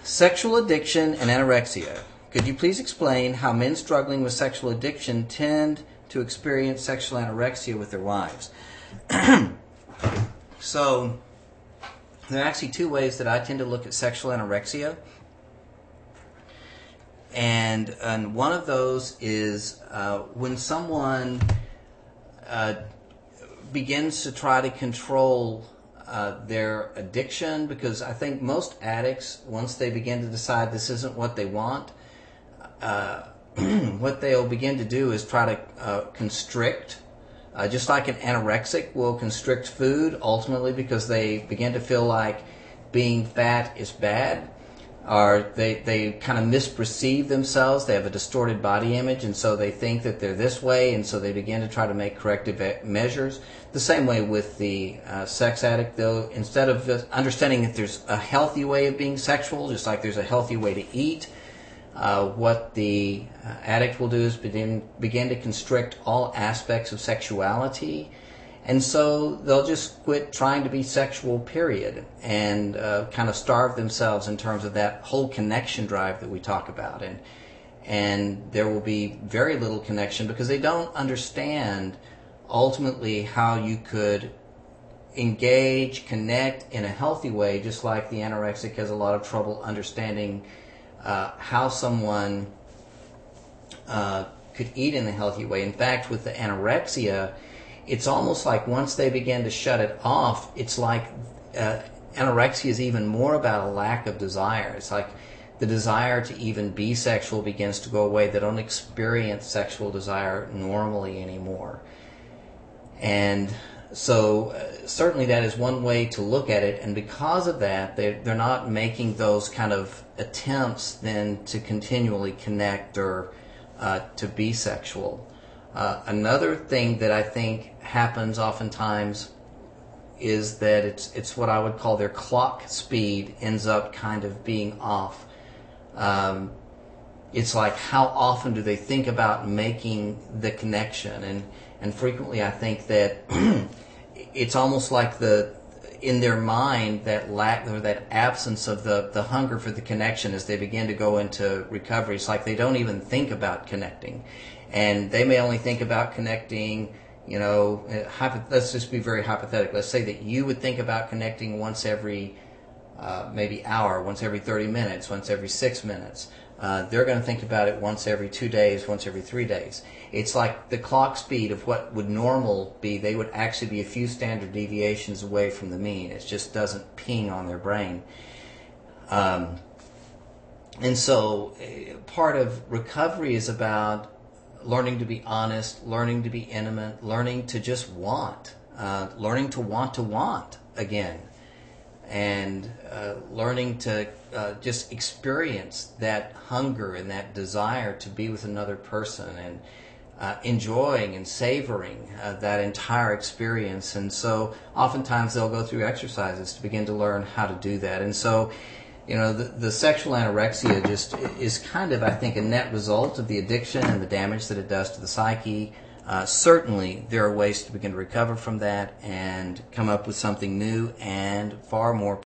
Sexual addiction and anorexia. Could you please explain how men struggling with sexual addiction tend to experience sexual anorexia with their wives? So, there are actually two ways that I tend to look at sexual anorexia. And one of those is when someone begins to try to control their addiction, because I think most addicts, once they begin to decide this isn't what they want, what they'll begin to do is try to constrict, just like an anorexic will constrict food, ultimately because they begin to feel like being fat is bad, or they kind of misperceive themselves. They have a distorted body image, and so they think that they're this way, and so they begin to try to make corrective measures. The same way with the sex addict, though, instead of just understanding that there's a healthy way of being sexual, just like there's a healthy way to eat, what the addict will do is begin to constrict all aspects of sexuality. And so they'll just quit trying to be sexual, period, and kind of starve themselves in terms of that whole connection drive that we talk about. And there will be very little connection because they don't understand ultimately how you could engage, connect in a healthy way, just like the anorexic has a lot of trouble understanding how someone could eat in a healthy way. In fact, with the anorexia, it's almost like once they begin to shut it off, it's like anorexia is even more about a lack of desire. It's like the desire to even be sexual begins to go away. They don't experience sexual desire normally anymore. And so certainly that is one way to look at it. And because of that, they're not making those kind of attempts then to continually connect or to be sexual. Another thing that I think happens oftentimes is that it's what I would call their clock speed ends up kind of being off. It's like how often do they think about making the connection, and frequently I think that it's almost like in their mind that lack or that absence of the hunger for the connection as they begin to go into recovery. It's like they don't even think about connecting. And they may only think about connecting, let's just be very hypothetical. Let's say that you would think about connecting once every maybe hour, once every 30 minutes, once every 6 minutes. They're going to think about it once every 2 days, once every 3 days. It's like the clock speed of what would normal be. They would actually be a few standard deviations away from the mean. It just doesn't ping on their brain. And so part of recovery is about learning to be honest, learning to be intimate, learning to just want, learning to want again, and learning to just experience that hunger and that desire to be with another person, and enjoying and savoring that entire experience. And so oftentimes they'll go through exercises to begin to learn how to do that. And so the sexual anorexia just is kind of, I think, a net result of the addiction and the damage that it does to the psyche. Certainly, there are ways to begin to recover from that and come up with something new and far more